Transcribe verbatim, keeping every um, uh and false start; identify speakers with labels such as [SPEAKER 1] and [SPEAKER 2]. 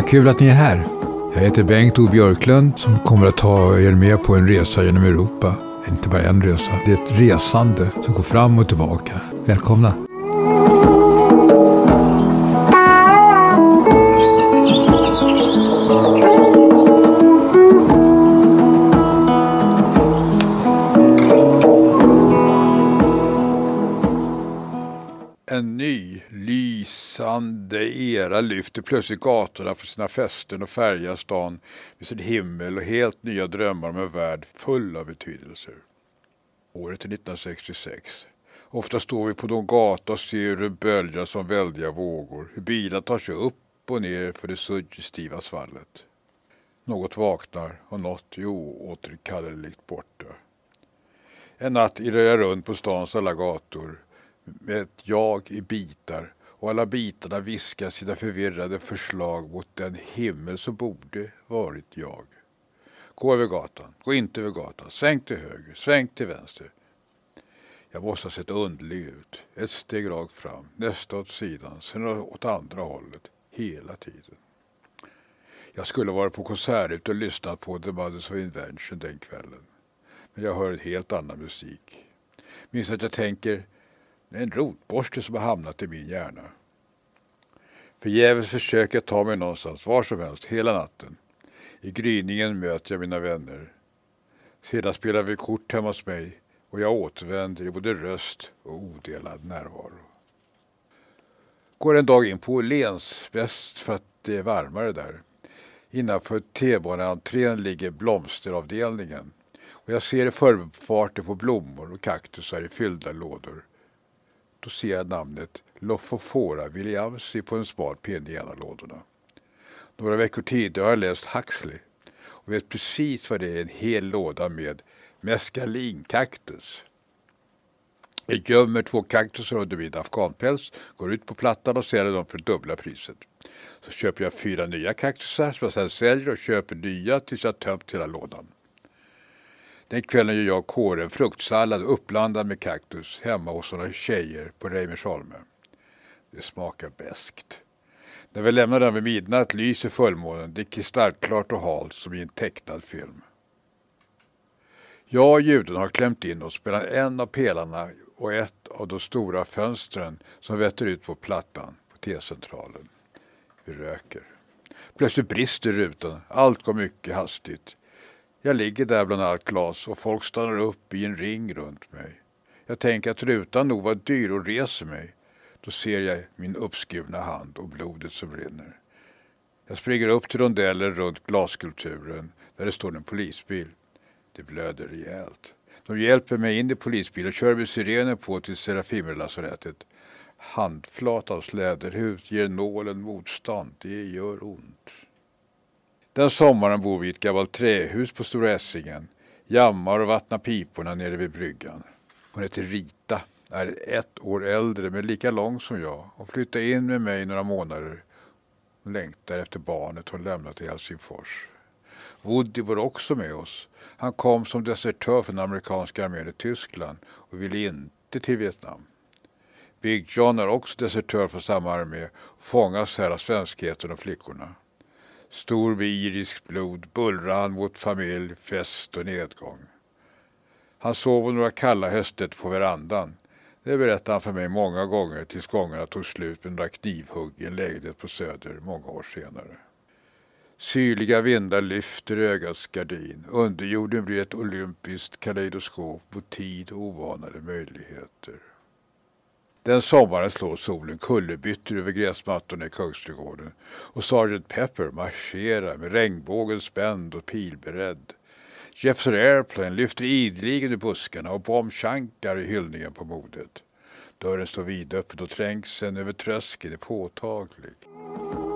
[SPEAKER 1] Vad kul att ni är här. Jag heter Bengt O. Björklund som kommer att ta er med på en resa genom Europa. Inte bara en resa, det är ett resande som går fram och tillbaka. Välkomna! En ny, lysande era lyfter plötsligt gatorna för sina festen och färgar stan med sin himmel och helt nya drömmar om en värld full av betydelser. Året är nittonhundrasextiosex. Ofta står vi på de gator och ser hur det böljar som väldiga vågor, hur bilar tar sig upp och ner för det suggestiva svallet. Något vaknar och något är oåterkalleligt borta. En natt irrar jag runt på stans alla gator med ett jag i bitar, och alla bitarna viskar sina förvirrade förslag mot den himmel som borde varit jag. Gå över gatan, gå inte över gatan, sväng till höger, sväng till vänster. Jag måste ha sett underlig ut, ett steg rakt fram, nästa åt sidan, sen åt andra hållet, hela tiden. Jag skulle vara på konsert ut och lyssna på The Mothers of Invention den kvällen, men jag hör en helt annan musik. Minns att jag tänker, det är en rotborste som har hamnat i min hjärna. Förgäves försöker jag ta mig någonstans, var som helst, hela natten. I gryningen möter jag mina vänner. Sedan spelar vi kort hemma hos mig och jag återvänder i både röst och odelad närvaro. Går en dag in på Åhléns väst för att det är varmare där. Innanför T-baneentrén ligger blomsteravdelningen. Och jag ser i förfarten på blommor och kaktusar i fyllda lådor. Då ser jag namnet Lophophora Williamsi på en smal pinne i en av lådorna. Några veckor tidigare har jag läst Huxley och vet precis vad det är, en hel låda med mescalinkaktus. Jag gömmer två kaktusar under min afghanpäls, går ut på plattan och säljer dem för dubbla priset. Så köper jag fyra nya kaktusar som jag sedan säljer och köper nya tills jag tömt hela lådan. Den kvällen gör jag kåren fruktsallad uppblandad med kaktus hemma hos några tjejer på Reimersholme. Det smakar bäst. När vi lämnar den vid midnatt lyser fullmånen, det är kristallklart och halt som i en tecknad film. Jag och juden har klämt in oss mellan en av pelarna och ett av de stora fönstren som vetter ut på plattan på T-centralen. Vi röker. Plötsligt brister rutan, allt går mycket hastigt. Jag ligger där bland allt glas och folk stannar upp i en ring runt mig. Jag tänker att rutan nog var dyr och reser mig. Då ser jag min uppskurna hand och blodet som rinner. Jag springer upp till rondellen runt glasskulpturen där det står en polisbil. Det blöder rejält. De hjälper mig in i polisbilen och kör med sirenen på till Serafimerlasarettet. Handflatans läderhud ger nålen motstånd. Det gör ont. Den sommaren bor vi i ett gammalt trähus på Stora Essingen. Jammar och vattnar piporna nere vid bryggan. Hon heter Rita, är ett år äldre men lika lång som jag och flyttar in med mig några månader. Hon längtar efter barnet hon lämnat i Helsingfors. Woody var också med oss. Han kom som desertör från amerikanska armén i Tyskland och ville inte till Vietnam. Big John är också desertör från samma armé och fångas här av svenskheten och flickorna. Stor med iriskt blod bullrar han mot familj, fest och nedgång. Han sov några kalla höster på verandan. Det berättade han för mig många gånger tills gångerna tog slut med några knivhugg i en lägenhet på Söder många år senare. Syrliga vindar lyfter ögats gardin. Underjorden blir ett olympiskt kaleidoskop mot tid och ovanade möjligheter. Den sommaren slår solen kullerbyttor över gräsmattorna i Kungsträdgården och sergeant Pepper marscherar med regnbågen spänd och pilberedd. Jefferson Airplane lyfter ideligen i buskarna och bombschankar i hyllningen på modet. Dörren står vidöppen och trängseln över tröskeln är påtaglig.